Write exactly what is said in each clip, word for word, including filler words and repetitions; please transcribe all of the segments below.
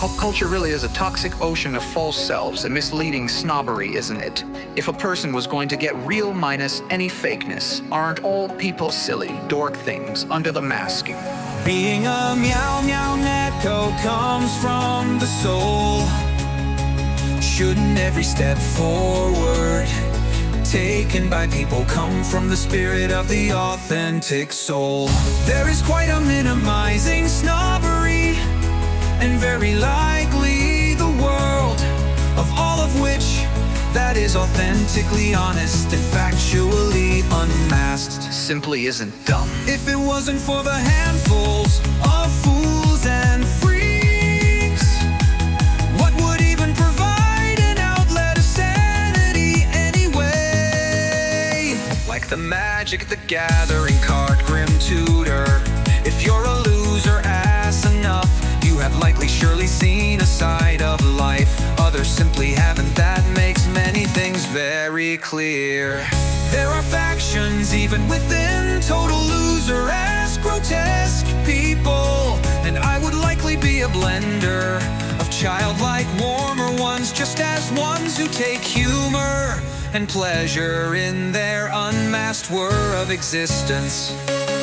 Pop culture really is a toxic ocean of false selves and misleading snobbery, isn't it? If a person was going to get real minus any fakeness, aren't all people silly, dork things under the masking? Being a meow meow netco comes from the soul. Shouldn't every step forward taken by people come from the spirit of the authentic soul? There is quite a minimizing snobbery, and very likely the world of all of which that is authentically honest and factually unmasked Simply isn't dumb. if it wasn't for the handfuls of fools and freaks. What would even provide an outlet of sanity anyway? Like the Magic the Gathering card Grim Tutor, if you're a loser ass enough, you have likely surely seen a side of life others simply haven't. That makes many things very clear. There are factions even within total loser-ass grotesque people, and I would likely be a blender of childlike warmer ones, just as ones who take humor and pleasure in their unmasked whir of existence.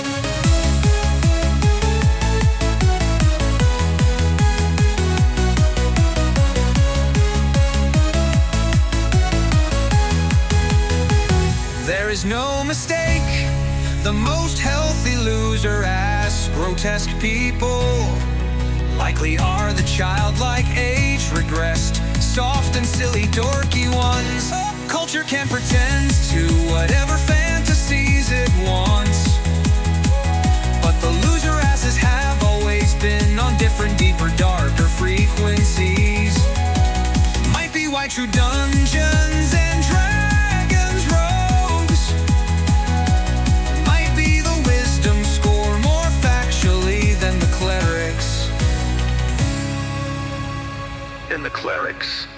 There is no mistake, the most healthy loser-ass grotesque people likely are the childlike age regressed, soft and silly dorky ones. Culture can pretend to whatever fantasies it wants, but the loser asses have always been on different, deeper, darker frequencies. Might be why true Dungeons and Dragons rogues might be the wisdom score more factually than the clerics. In the clerics.